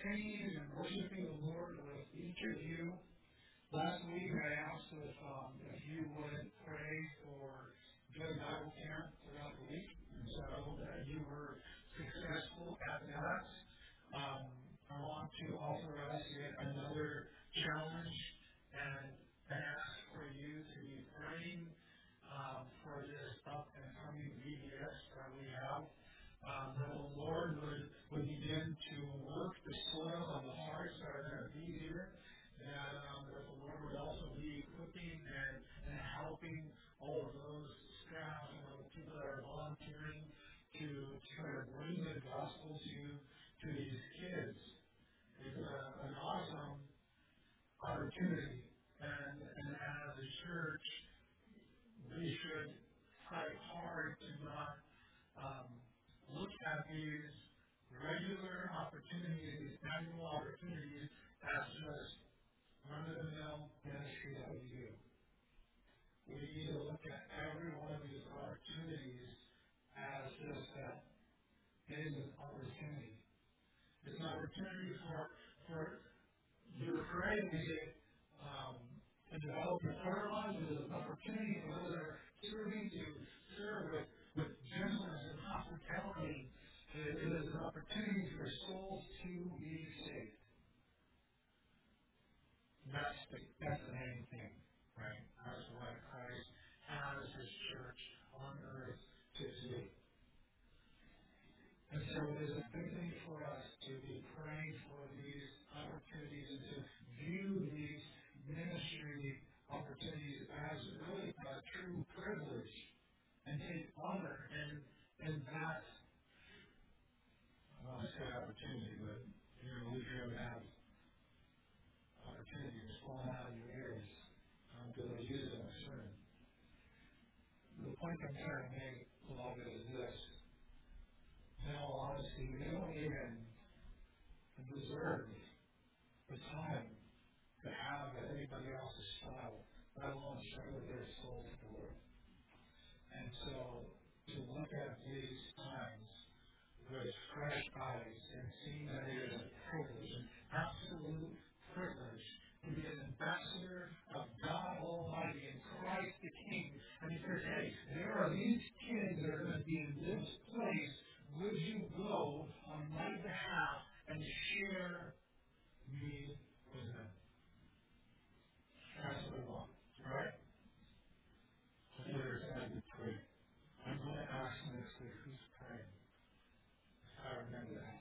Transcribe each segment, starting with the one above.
singing and worshiping the Lord with each of you. Last week I asked if you would pray for good Bible camp throughout the week, and so that you were successful at that. I want to offer us yet another challenge and ask for you to be praying for this up and coming VBS that we have. That the Lord would begin to work the soil of the hearts that are going to be here. That the Lord would also be equipping and helping all of those staff and the people that are volunteering to try to bring the gospel to these kids. It's an awesome opportunity. And as a church, we should fight hard to not look at these regular opportunities, these annual opportunities, as just run-of-the-mill ministry that we do. We need to look at every one of these opportunities as just that. It is an opportunity. It's an opportunity for you to pray and develop your prayer life. It is an opportunity for those that are serving to serve with gentleness and hospitality. It is an opportunity for souls to be saved. That's the main thing, right? That's what Christ has His church on earth to do. And so it is a good thing for us to be praying for these opportunities and to view these ministry opportunities as really a true privilege and take honor in that. I want to say opportunity, but we here have opportunities falling out of your ears. I'm going to use it in a sermon. The point I'm trying to make a lot of it is this. In all honesty, we don't even deserve the time to have anybody else's style, let alone share their soul with the Lord. And so, to look at these times with fresh eyes and seeing that it is a privilege, an absolute privilege, to be an ambassador of God Almighty and Christ the King. And He says, hey, there are these kids that are going to be in this place. Would you go on my behalf and share me with them? That's what we want, right? Here's how you pray. I'm going to ask next week who's praying. I remember that.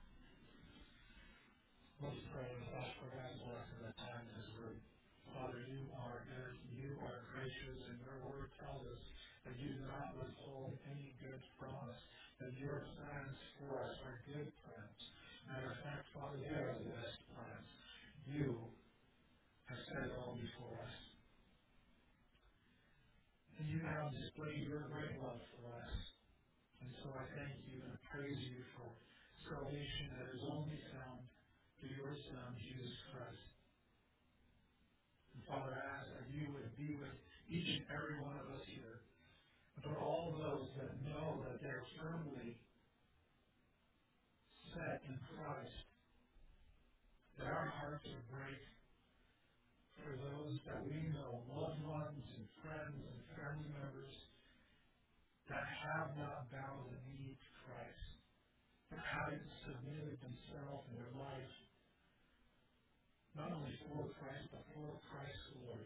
Let's pray and ask for God's blessing at time in His Word. Father, you are good, you are gracious, and your Word tells us that you do not withhold any good from us, that your plans for us are good plans. Matter of fact, Father, they are the best plans. You have set it all before us. And you have displayed your great love for us. And so I thank you and praise you for salvation that is only found through your Son, Jesus Christ. And Father, I ask that you would be with each and every one of us here. And for all those that know that they're firmly set in Christ, that our hearts are break for those that we know, loved ones and friends and family members that have not bowed the knee to Christ, that haven't submitted themselves in their life, not only for Christ, but for Christ's glory.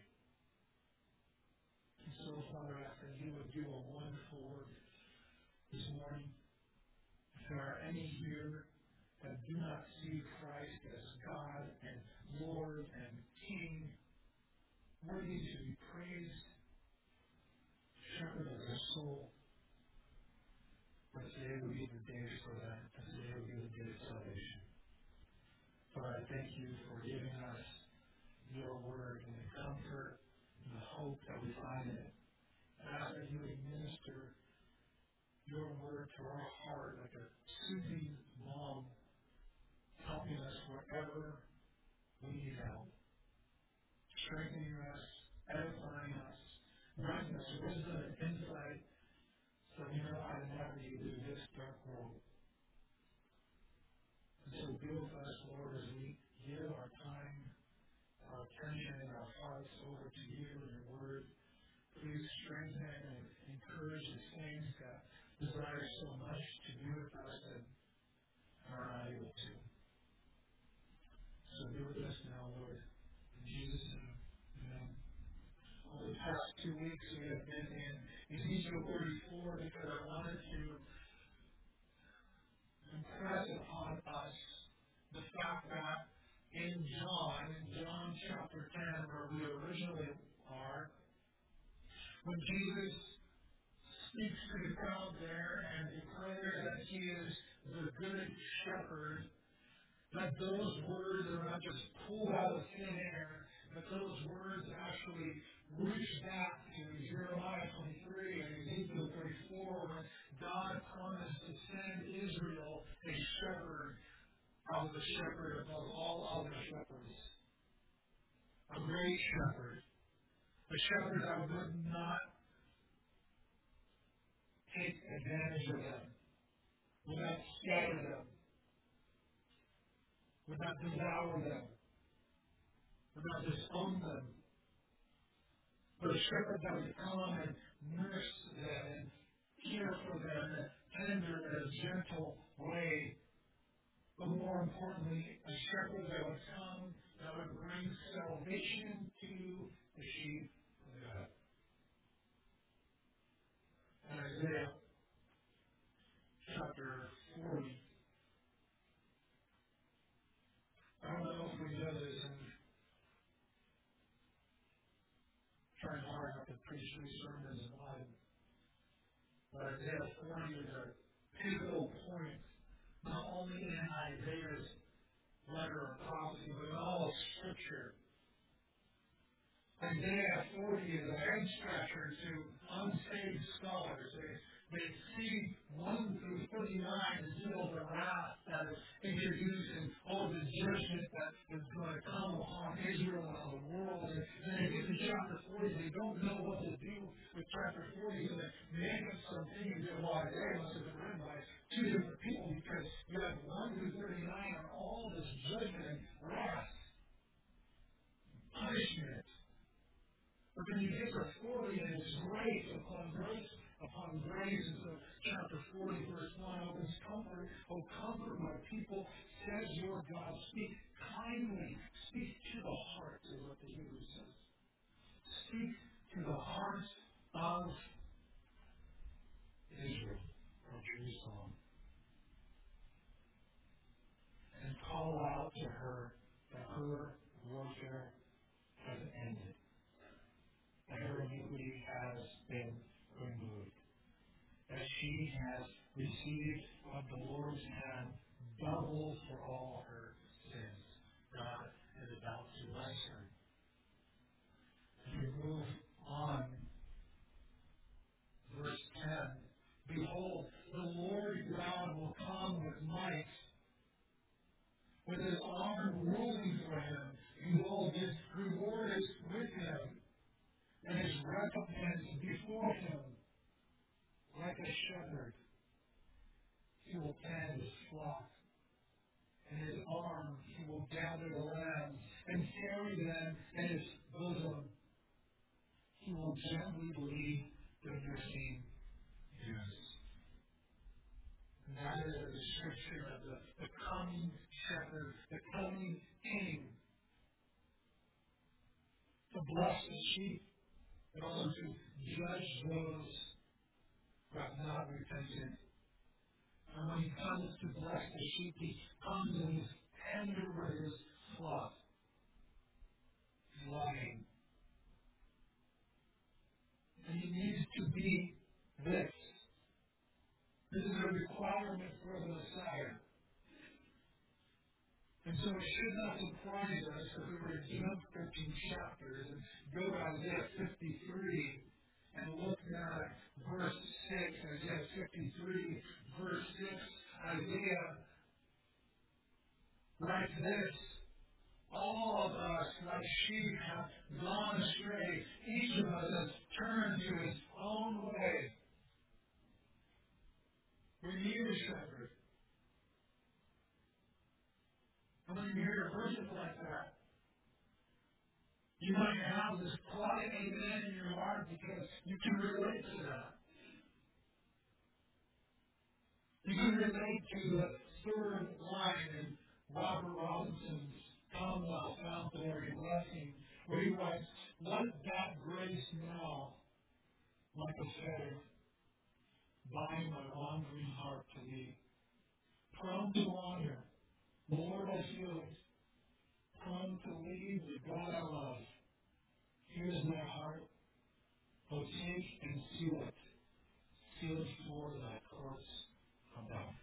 And so, Father, I ask that you would do a wonderful work this morning. If there are any here that do not see Christ as God and Lord and King, worthy to be praised, shepherd of their soul, but today will be the day for that. Today will be the day of salvation. Father, I thank you for giving us your word and the comfort and the hope that we find in it. I ask that you would minister your word to our heart like a soothing balm, helping us wherever we need help, strengthening us, edifying us, granting us wisdom and insight so we know how to navigate through this dark world. And so be with us, Lord, as we give our time, our attention, and our hearts over to you and your word. Please strengthen and encourage the saints that desire so much to be with us and are not able to. So be with us now, Lord. In Jesus' name, amen. Over the past 2 weeks, we have been in Ezekiel 34 because I wanted to impress upon us the fact that in John chapter 10, where we originally are, when Jesus speaks to the crowd there and declares that he is the good shepherd, that those words are not just pulled out of thin air, but those words actually reach back to Jeremiah 23 and Ezekiel 34, when God promised to send Israel a shepherd of the shepherd above all other shepherds. A great shepherd. A shepherd that would not take advantage of them, would not scatter them, would not devour them, would not disown them. But a shepherd that would come and nurse them and care for them in a tender and gentle way. But more importantly, a shepherd that would come that would bring salvation to the sheep of God. In Isaiah chapter 40, I don't know if we know this, and trying hard not to preach these sermons in life, but Isaiah 40 is a pivotal point, not only in Isaiah's letter of prophecy, but in all of Scripture. Isaiah 40 is a head scratcher to unsaved scholars. They see 1 through 39 as deal the wrath that is introduced and all the judgment that is going to come upon Israel and on the world. And then they get to chapter 40, they don't know what to do with chapter 40, so they make up some things that Isaiah must have been written by two different people, because you have 1 through 39 on all this judgment and wrath, punishment. But then you get to 40 and it's grace upon grace upon grace. And so chapter 40, verse 1 opens, comfort, O comfort my people, says your God. Speak kindly. Speak to the heart, is what the Hebrew says. Speak to the heart of Israel, or Jerusalem. And call out to her that her warfare has ended. And her iniquity has been removed. That she has received of the Lord's hand double for all her sins. God is about to bless her. As we move on, verse 10, behold, the Lord God will come with might, with his arm ruling for him. Behold, his reward is with him, and his recompense before him. Like a shepherd, he will tend his flock. In his arm he will gather the lambs and carry them in his bosom. He will gently lead the nursing ewes. And that is a description of the coming shepherd, the coming king, to bless the sheep, but also to judge those who have not repented. And when he comes to bless the sheep, he comes and he's tender with his flock, loving. And he needs to be this. This is a requirement for the Messiah. And so it should not surprise us if we were to jump 13 chapters and go to Isaiah 53 and look now at verse 6, Isaiah 53, verse 6, Isaiah writes this: all of us, like sheep, have gone astray. Each of us has turned to his own way. We need a shepherd. when you hear verses like that, you might have this quiet amen in your heart because you can relate to that. You can relate to the third line in Robert Robinson's Commonwealth Found Glory Blessing, where he writes, "Let that grace now, like a fetter, bind my wandering heart to thee. Prone to wander, Lord, I feel it. Prone to leave the God I love. Here's my heart. Oh, take and seal it. Seal it for thy courts above."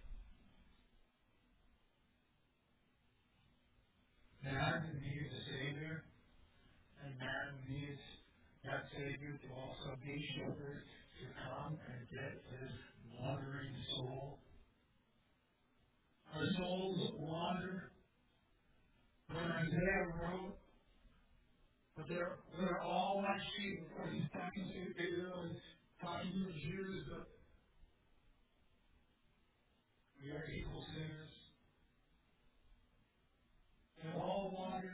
Man needs a Savior, and man needs that Savior to also be shepherd, to come and get his wandering soul. Our souls wander. When Isaiah wrote, but they're all like sheep. Of course, he's talking to Israel, he's talking to the Jews, but we are equal sinners. And all wandered.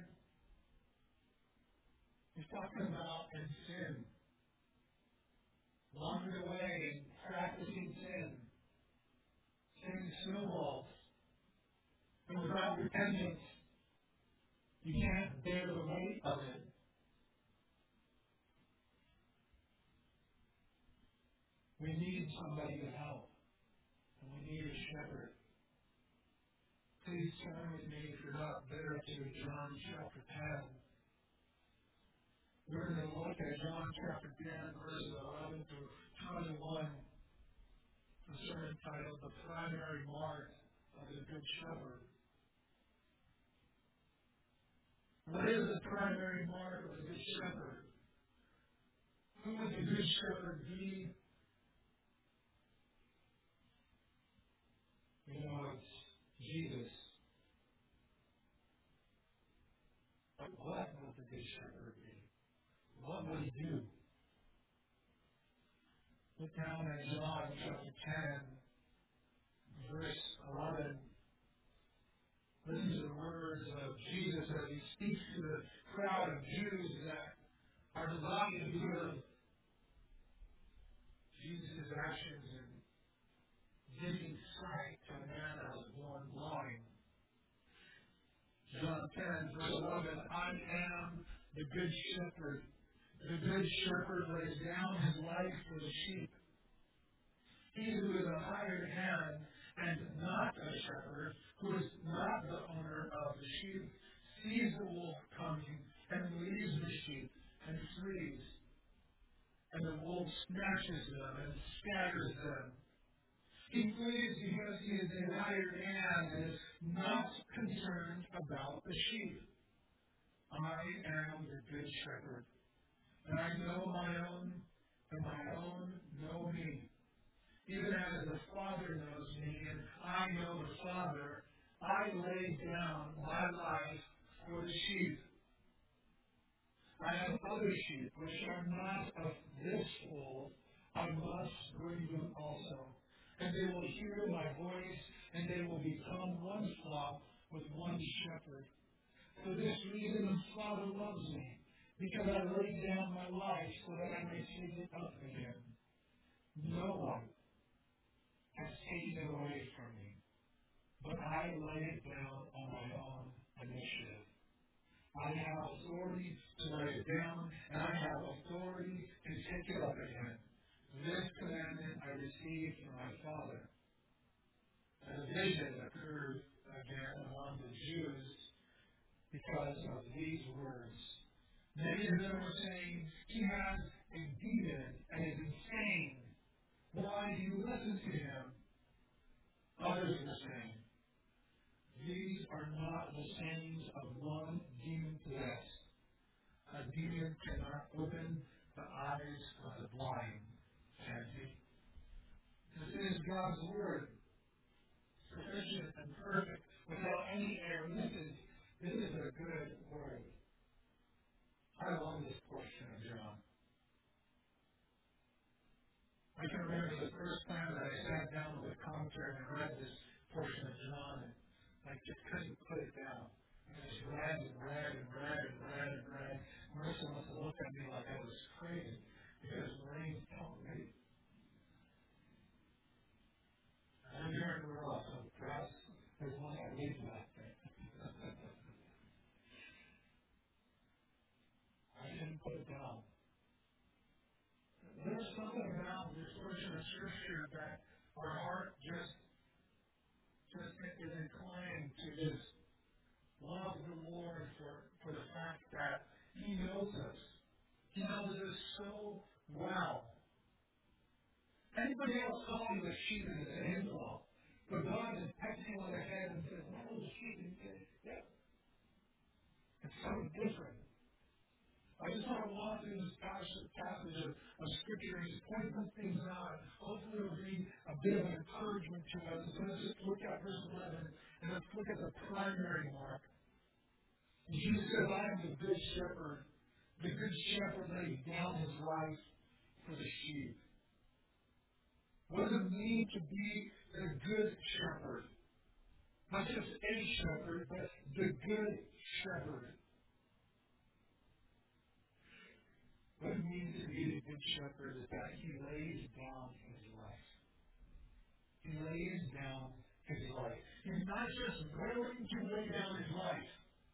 He's talking about in sin. Wandered away, practicing sin. Sin snowballs. And without repentance, you can't bear the weight of it. We need somebody to help. And we need a shepherd. Please turn with me, if you're not there, to John chapter 10. We're going to look at John chapter 10, verses 11 through 21. The sermon titled, "The Primary Mark of the Good Shepherd." What is the primary mark of the Good Shepherd? Who would the Good Shepherd be? You know, it's Jesus. But what would the Good Shepherd be? What would he do? Look down at John chapter 10, verse 11. Listen to the words of Jesus as he speaks to the crowd of Jews that are delighted to hear Jesus' actions in giving sight to a man that was born blind. John 10, verse 11, "I am the good shepherd. The good shepherd lays down his life for the sheep. He who is a hired hand and not a shepherd, who is not the owner of the sheep, sees the wolf coming and leaves the sheep and flees. And the wolf snatches them and scatters them. He flees because he is a hired hand and is not concerned about the sheep. I am the good shepherd, and I know my own, and my own know me. Even as the Father knows me, and I know the Father, I lay down my life for the sheep. I have other sheep which are not of this fold. I must bring them also. And they will hear my voice, and they will become one flock with one shepherd. For this reason the Father loves me, because I lay down my life so that I may take it up again. No one has taken it away from me, but I lay it down on my own initiative. I have authority to lay it down, and I have authority to take it up again. This commandment I received from my Father." And a vision occurred again among the Jews because of these words. Many of them were saying, "He has a demon and is insane. Why do you listen to him?" Others were saying, "These are not the sayings of one demon-possessed. A demon cannot open the eyes of the blind, can he?" This is God's word, sufficient and perfect, without any error. This is a good word. I love this portion of John. I can remember the first time that I sat down with a commentary and read this portion of John, and I just couldn't put it down. read and read and read and read and read. Marissa must have looked at me like I was crazy because Lorraine told me. I'm here in the world, so perhaps there's one that reads that thing. I didn't put it down. There's something about this portion of Scripture that our heart just is inclined to just love the Lord for the fact that He knows us. He knows us so well. Anybody else call you a sheep and it's an insult. But God is pecking you on the head and says, that was a sheep. And you say, yep. It's so different. I just want to walk through this passage of Scripture and just point some things out. Hopefully it'll be a bit of an encouragement to us. So let's just look at verse 11 and let's look at the primary mark. Jesus says, I am the good shepherd. The good shepherd lays down his life for the sheep. What does it mean to be the good shepherd? Not just a shepherd, but the good shepherd. What it means to be the good shepherd is that he lays down his life. He lays down his life. He's not just willing to lay down his life.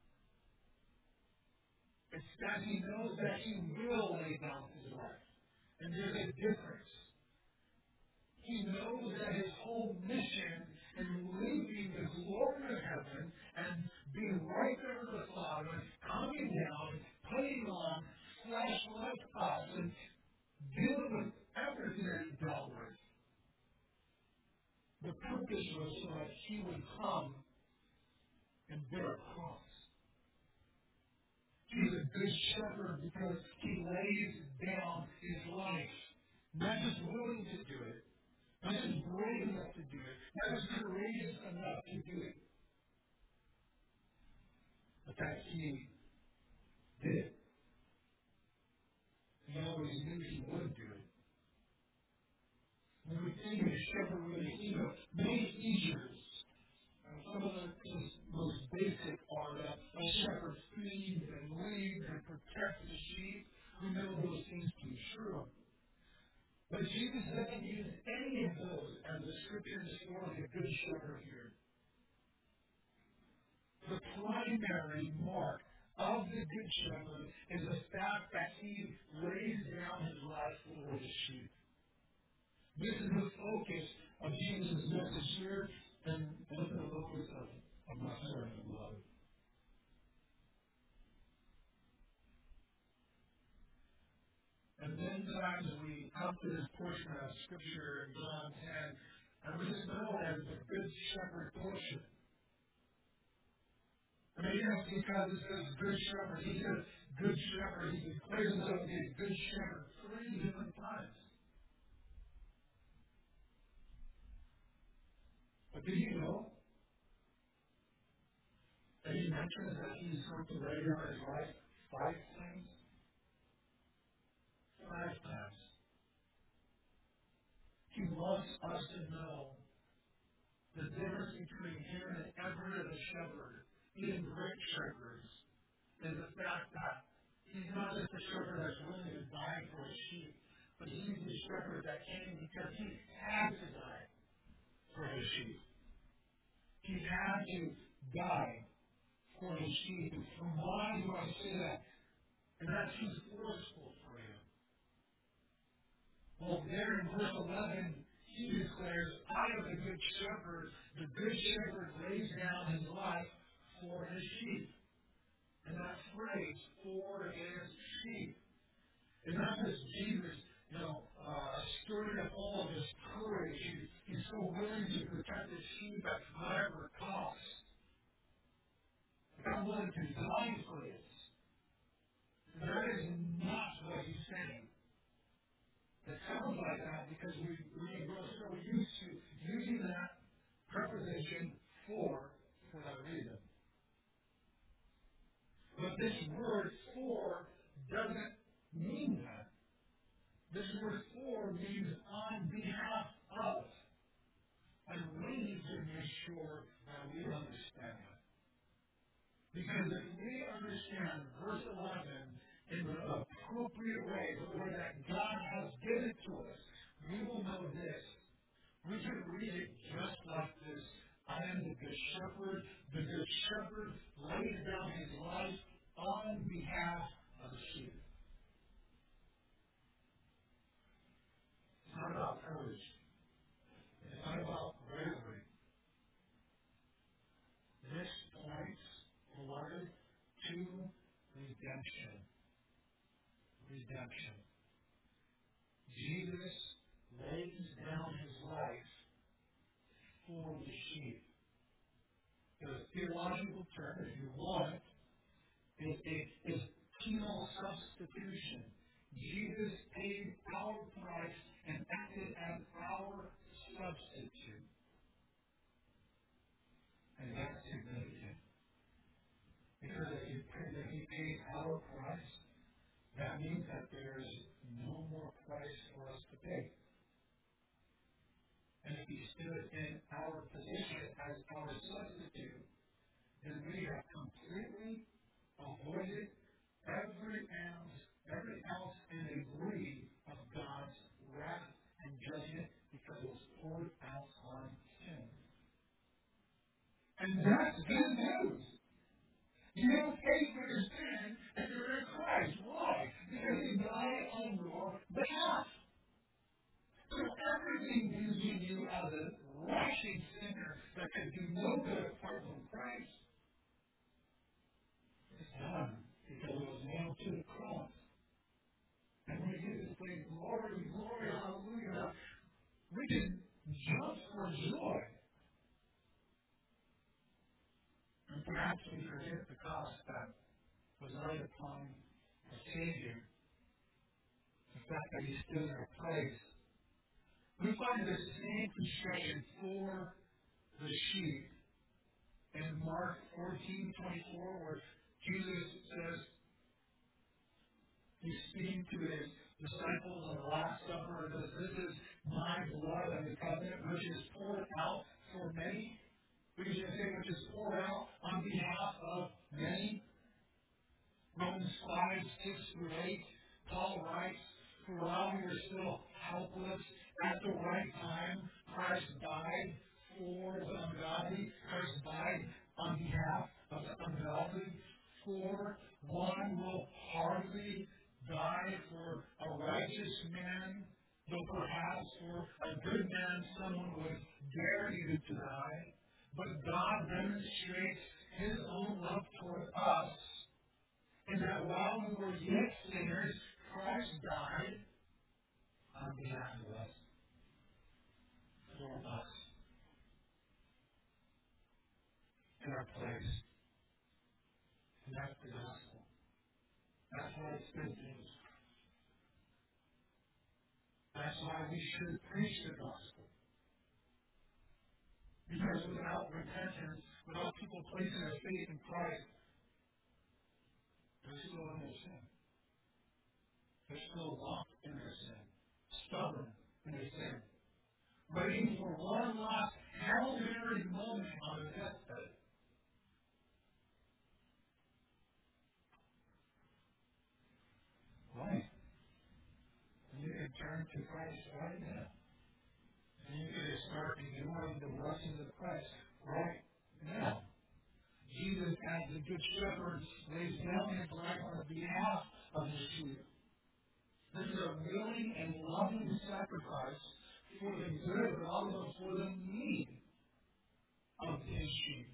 It's that he knows that he will lay down his life. And there's a difference. He knows that his whole mission in leaving the glory of heaven and being right there with the Father, coming down, putting on flesh like us, and dealing with everything that he dealt with. The purpose was so that he would come and bear a cross. He's a good shepherd because he lays down his life. Not just willing to do it, not just brave enough to do it, not just courageous enough to do it, but that he did it. He always knew he would do it. When we think of a shepherd, we think of many features. Some of the most basic are that a shepherd feeds and leads and protects the sheep. We know those things to be true. But Jesus doesn't use any of those as the Scripture describes the good shepherd here. The primary mark of the good shepherd is the fact that he lays down his life for the sheep. This is the focus of Jesus' message here, and this is the focus of my sermon, beloved. And then as we come to this portion of Scripture in John 10, and we just know it as the Good Shepherd portion. I mean, yes, because it says Good Shepherd. He says Good Shepherd. He declares himself to be a Good Shepherd 3 different times. But did you know that he mentions that he's going to lay down his life 5 times? 5 times. He wants us to know the difference between him and every other shepherd, even great shepherds, is the fact that he's not just a shepherd that's willing to die for his sheep, but he's the shepherd that came because he had to die for his sheep. He had to die for his sheep. And why do I say that? And that's too forceful for him. Well, there in verse 11, he declares, I am the good shepherd. The good shepherd lays down his life for his sheep. And that phrase, for his sheep, is not just Jesus, stirring up all of his courage. He's so willing to protect his sheep at whatever cost. I'm willing to die for this. That is not what he's saying. It sounds like that because we grow so used to using that preposition for that reason. But this word for doesn't mean that. This word for means on behalf of. And we need to make sure that we understand that. Because if we understand verse 11 in the appropriate way, the way that God has given it to us, we will know this. We can read it just like this. I am the good shepherd. The good shepherd lays down his life on behalf of the sheep. It's not about courage. It's not about bravery. This points, beloved, to redemption. Redemption. Jesus lays down his life for the sheep. The theological term, if you want, is penal substitution. Jesus paid our price and acted as our substitute. And that's significant. Because if he paid our price, that means that there is no more price for us to pay. And if he stood in our position as our substitute, then we have completely avoided every ounce and degree of God's wrath and judgment because it was poured out on him. And that's good news. You don't pay for your sin and you're in Christ. Why? Because he died on your behalf. So everything using you as a rushing sinner that can do no good apart from Christ is done because it was nailed to the cross. And when we get this thing, glory, glory, hallelujah, we can jump for joy. And perhaps we forget the cost that was laid upon the Savior. The fact that he stood in our place. We find the same construction for the sheep in Mark 14:24, where Jesus says, he's speaking to his disciples on the Last Supper, and says, this is my blood of the covenant, which is poured out for many. We can say, which is poured out on behalf of many. Romans 5:6-8, Paul writes, for while we were still helpless, at the right time, Christ died for the ungodly. Christ died on behalf of the ungodly. For one will hardly die for a righteous man, though perhaps for a good man someone would dare even to die. But God demonstrates his own love toward us, in that while we were yet sinners, Christ died on behalf of us, for us, in our place. And that's the gospel. That's why it's good news. That's why we should preach the gospel. Because without repentance, without people placing their faith in Christ, they're still in their sin. They're still locked in their sin. Stubborn in their sin. Waiting for one last Hail Mary moment on their deathbed. Right. And you can turn to Christ right now. And you can start enjoying the blessings of Christ right now. Jesus, as the Good Shepherd, lays down his life on behalf of his sheep. This is a willing and loving sacrifice for the good, but also for the need of his sheep.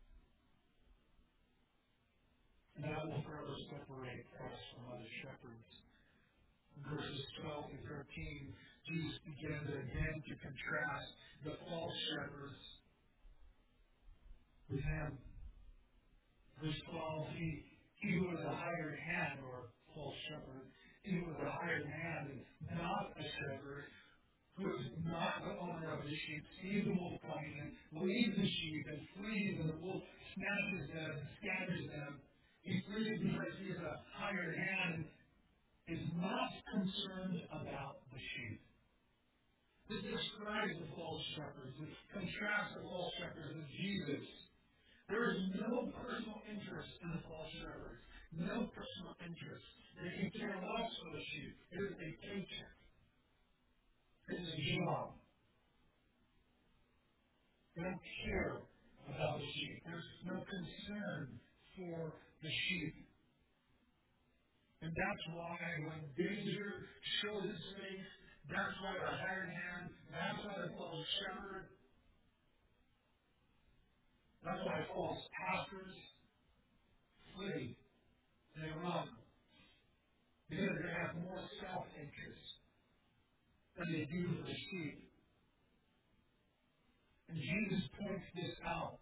And that will further separate us from other shepherds. Verses 12 to 13, Jesus begins again to contrast the false shepherds with him. Verse 12, he who is a hired hand, or false shepherd, he who is a hired hand and not a shepherd, who is not the owner of the sheep, sees the wolf coming and leaves the sheep and flees, and the wolf snatches them and scatters them. He flees because he is a hired hand and is not concerned about the sheep. This describes the false shepherds. It contrasts the false shepherds with Jesus. There is no personal interest No personal interest. They can care less for the sheep. It is a paycheck. It is a job. They don't care about the sheep. There's no concern for the sheep. And that's why when danger shows its face, that's why the hired hand, that's why the false shepherd, that's why false pastors flee. They run. Because they have more self-interest than they do for the sheep. And Jesus points this out.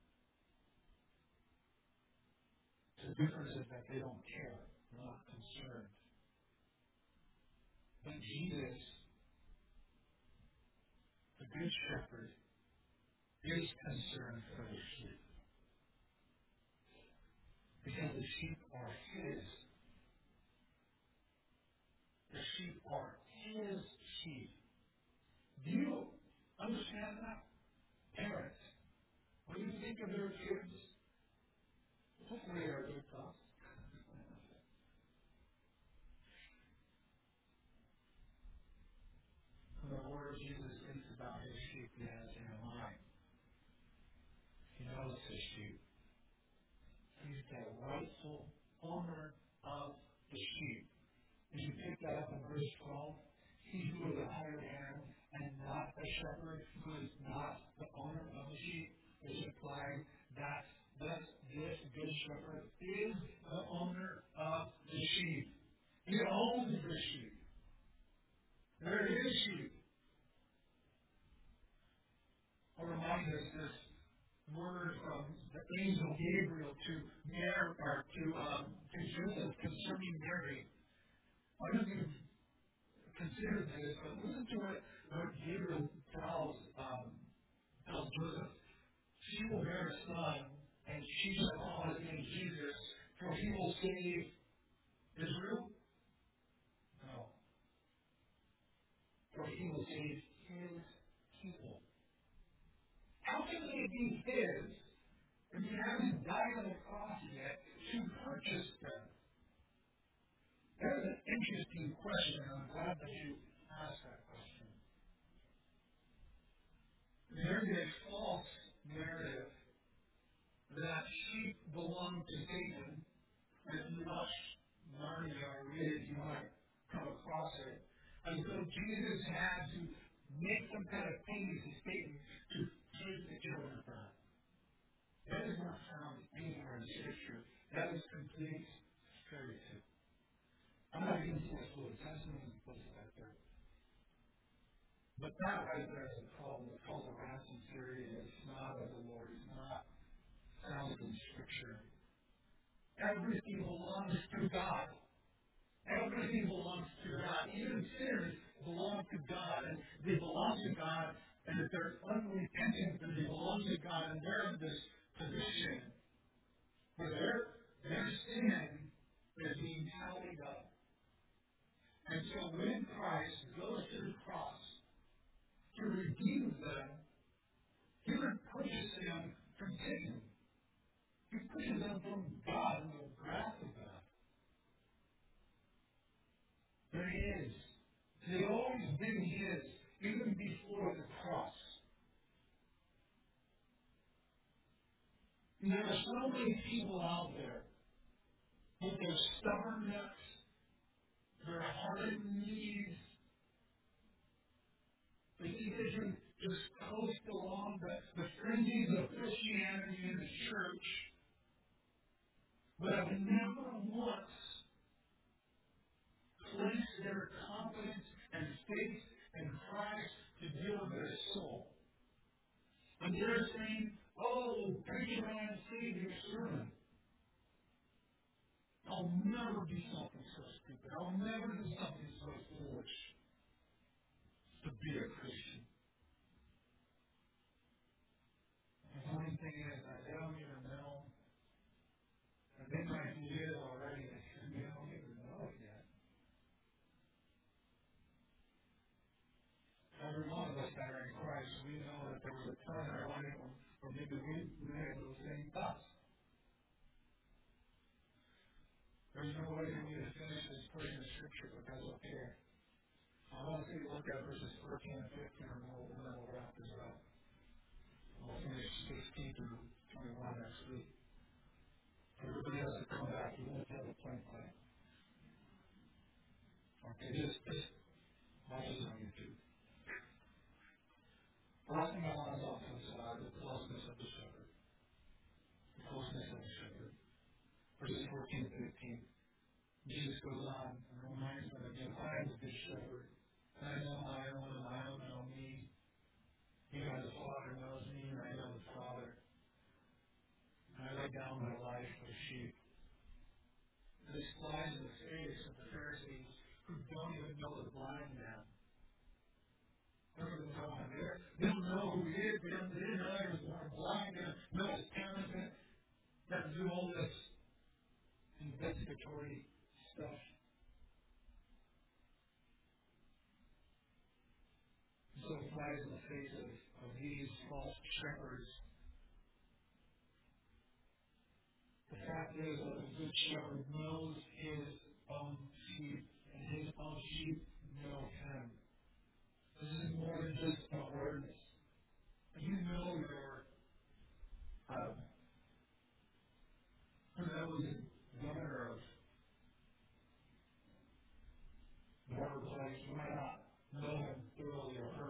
The difference is that they don't care. They're not concerned. But Jesus, the Good Shepherd, is concerned for the sheep. Because the sheep are His. The sheep are His sheep. Do you understand that? Parents, when you think of your kids, hopefully they are good thoughts. When the Lord Jesus thinks about His sheep, He has in mind. He knows His sheep. He's the rightful owner of the sheep. And you pick that up in verse 12. He who is a hired hand and not a shepherd, who is not the owner of the sheep, is implying that this good shepherd is the owner of the sheep. He owns the sheep. They're His sheep. I'll remind us this word from the angel Gabriel to Mary, or to Joseph concerning Mary. I don't know if you've considered this, but listen to what Gabriel tells Joseph. She will bear a son, and she shall call his name Jesus, for he will save Israel. No. For he will save his people. How can they be his if he hasn't died on the cross yet to purchase them? That is an interesting question, and I'm glad that you asked that question. There is a false narrative that sheep belong to Satan. If you watch Narnia or read it, you might come across it. And so Jesus had to make some kind of payment to Satan to save the children of God. That is not found anywhere in Scripture. That is complete fairy tale. I'm not even supposed to look. That's not even supposed to back there. But that right there is a problem. It's called the ransom theory. It's not of the Lord. It's not found in Scripture. Everything belongs to God. Everything belongs to God. Even sinners belong to God, and they belong to God, and if they're unrepentant, then they belong to God, and they're in this position where their sin is being tallied up. And so when Christ goes to the cross to redeem them, He would purchase them from Satan. He pushes them from God and the wrath of God. There He is. They've always been His, even before the cross. And there are so many people out there with their stubbornness, their hardened knees. They think they can just coast along the fringes of Christianity in the church, but have never once placed their confidence and faith in Christ to deal with their soul. And they're saying, oh, preacher man, save your sermon. I'll never do something so stupid. I'll never do something so foolish to be a Christian. The funny thing is, they don't even know. And they might do it already, and they don't even know it yet. Every one of us that are in Christ, we know that there was a time in our life where maybe we had those same thoughts. there's no way for me to finish this portion of Scripture, but that's okay. I want to look at verses 14 and 15, and then we'll wrap this up. We'll finish 16 through 21 next week. Everybody has to come back. You won't have a plan. Okay, just watch this on YouTube. The last thing I want to talk about is the closeness of the shepherd. The closeness of the shepherd. Verses 14 and 15. Jesus goes on and reminds them again, I am the good shepherd. I know my own, and my own know me. Even as the Father knows me, and I know the Father. And I lay down my life for the sheep. This flies in the face of the Pharisees who don't even know the blind man. They don't even know him. They don't know who he is. They didn't know he was born blind. They don't know his parents. They have to do all this investigatory stuff. So it flies in the face of these false shepherds. The fact is that the good shepherd knows his own sheep, and his own sheep know him. This is more than just awareness. You know when I was governor of whatever place, you might not know him thoroughly or her.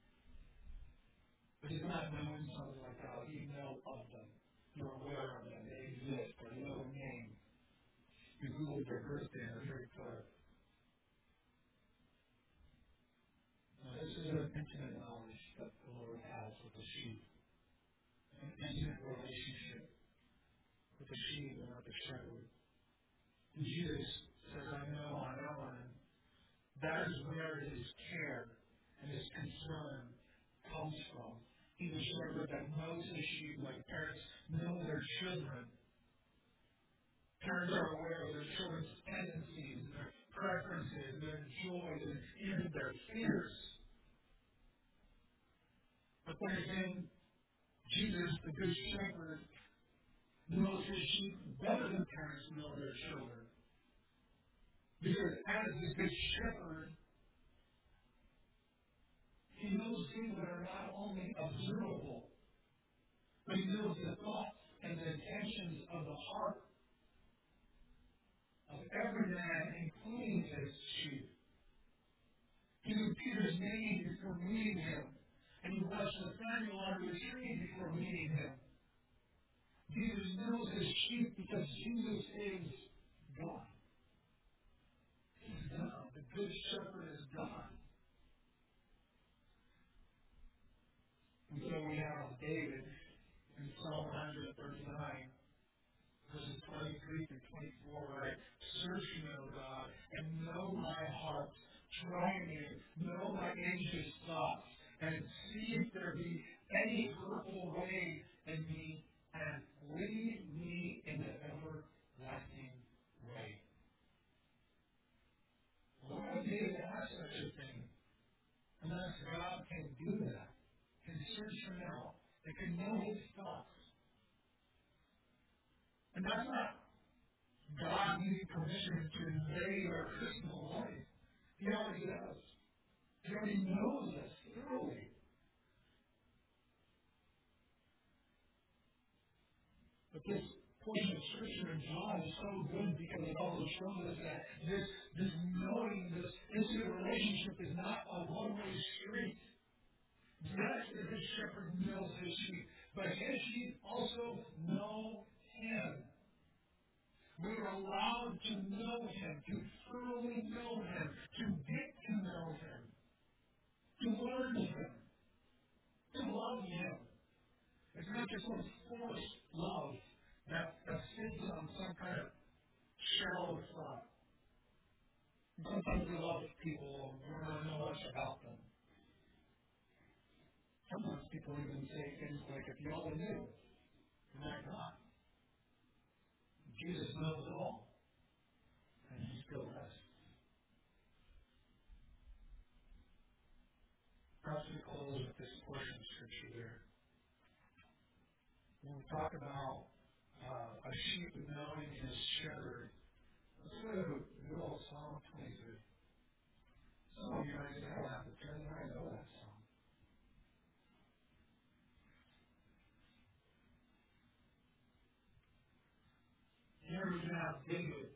But he's not knowing something like that. You know of them. You're aware of them. They exist. Or you know their name. You Google their birthday and they're very clear. Now, this is an intimate knowledge that the Lord has with the sheep. An intimate relationship with the sheep and with the shepherd. And Jesus says, I know. And that is where his care and his concern comes from. He's a shepherd that knows his sheep like parents know their children. Parents are aware of their children's tendencies, their preferences, their joys, and even their fears. But then again, Jesus, the Good Shepherd, knows his sheep better than parents know their children. Because as the Good Shepherd, he knows things that are not only observable, but he knows the thoughts and the intentions of the heart of every man, including his sheep. He knew Peter's name before meeting him, and he watched Nathanael under the tree before meeting him. Jesus knows his sheep because Jesus is God. He's God. The Good Shepherd is God. And so we have David in Psalm 139, verses 23 through 24, right? Search me, O God, and know my heart. Try me, know my anxious thoughts, and see if there be any hurtful way in me, and lead me in the everlasting way. Why would David ask such a thing? Unless God can do that, can search him out, and can know his thoughts. And that's not God needing permission to invade our personal life. He already does. He already knows us thoroughly. But this portion of Scripture in John is so good because it also shows us that this knowing, this intimate relationship is not a one-way street. Yes, the Good Shepherd knows his sheep, but his sheep also know him. We are allowed to know him, to thoroughly know him, to get to know him, to learn him, to love him. It's not just some forced love that sits on some kind of shallow thought. Sometimes we love people and we don't know much about them. Sometimes people even say things like, if you only knew, my God. Jesus knows it all. And he still does. Perhaps we close with this portion of Scripture here. When we talk about a sheep knowing his shepherd, Let's go to good old Psalm 23. Some of you might say, I don't have to turn there. I know that song. Here we have David,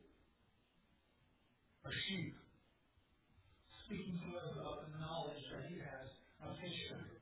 a sheep, speaking to us about the knowledge that he has of his shepherd.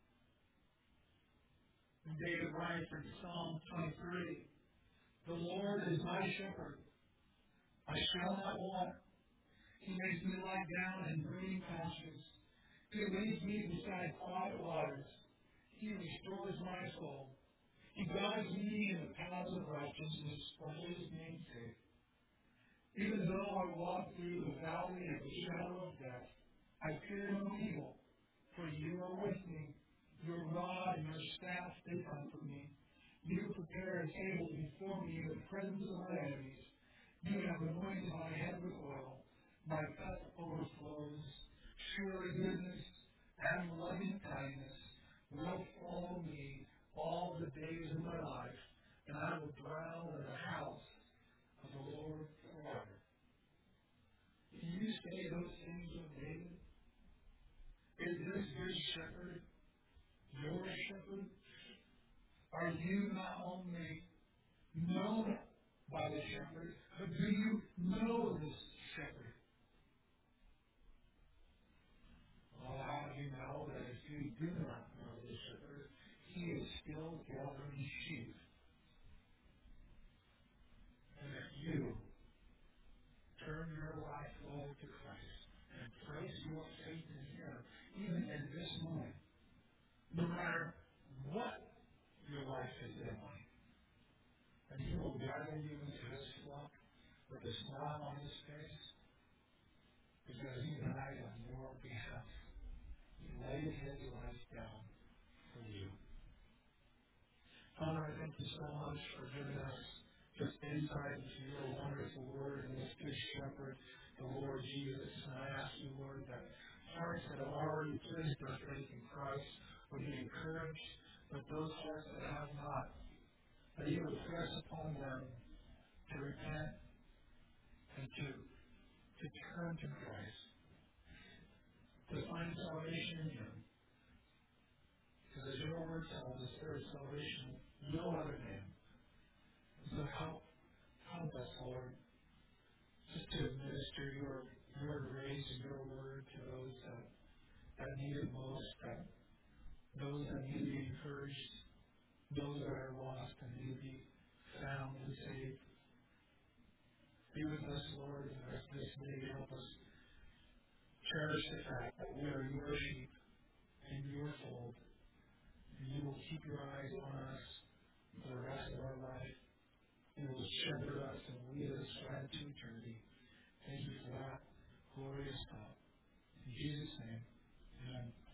And David writes in Psalm 23, the Lord is my shepherd. I shall not want. He makes me lie down in green pastures. He leads me beside quiet waters. He restores my soul. He guides me in the paths of righteousness for his name's sake. Even though I walk through the valley of the shadow of death, I fear no evil, for you are with me. Your rod and your staff, they comfort me. You prepare a table before me in the presence of my enemies. You have anointed my head with oil. My cup overflows. Surely goodness and loving kindness will follow me all the days of my life, and I will dwell in the house of the Lord forever. Can you say those things of David? Is this good shepherd your shepherd? Are you not only known by the shepherd, but do you know this shepherd? Well, how do you know that if you do not know the shepherd, he is still gathering sheep? And if you turn your life over to Christ and place your faith in him, even in this moment, no matter what your life is in, and he will gather you into his flock with a smile on his face, because he died on your behalf. He laid his life down for you. Father, I thank you so much for giving us this insight into your wonderful word and this good shepherd, the Lord Jesus. And I ask you, Lord, that hearts that have already placed their faith in Christ would be encouraged, but those hearts that have not, that you would press upon them to repent and to turn to Christ, to find salvation in him. Because as your word tells us, there is salvation in no other name. So help us, Lord, just to administer your grace and your word to those that need it most, those that need to be encouraged, those that are lost and need to be found and saved. Be with us, Lord, and as this day help us cherish the fact that we are your sheep in your fold, and you will keep your eyes on us for the rest of our life. You will shepherd us and lead us right to eternity. Thank you for that glorious thought. In Jesus' name, amen.